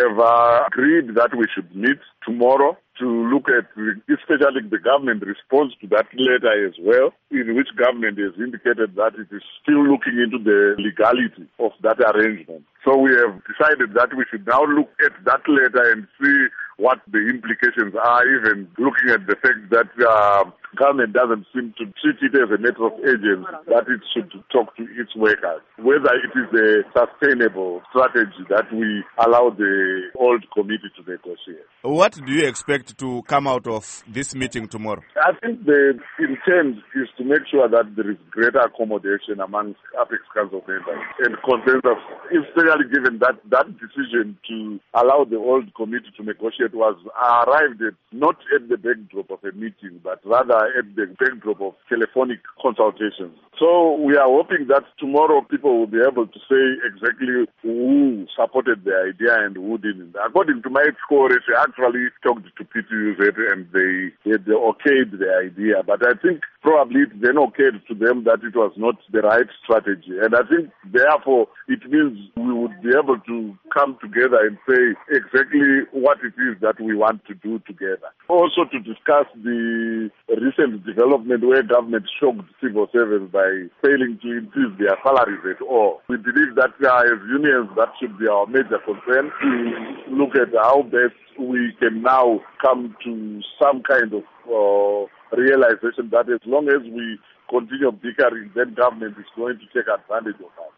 have agreed that we should meet tomorrow to look at, especially the government response to that letter as well, in which government has indicated that it is still looking into the legality of that arrangement. So we have decided that we should now look at that letter and see what the implications are, even looking at the fact that government doesn't seem to treat it as a matter of urgency, that it should talk to its workers, whether it is a sustainable strategy that we allow the old committee to negotiate. What do you expect to come out of this meeting tomorrow? I think the intent is to make sure that there is greater accommodation amongst Apex Council members and consensus, especially given that decision to allow the old committee to negotiate was arrived at not at the backdrop of a meeting, but rather at the backdrop of telephonic consultations. So we are hoping that tomorrow people will be able to say exactly who supported the idea and who didn't. According to my score, I actually talked to PTUZ and they okayed the idea, but I think probably it then okayed to them that it was not the right strategy. And I think therefore it means we would be able to come together and say exactly what it is that we want to do together. Also to discuss the recent development where government shocked civil servants by failing to increase their salaries at all. We believe that as unions that should be our major concern, to look at how best we can now come to some kind of realization that as long as we continue bickering, then government is going to take advantage of us.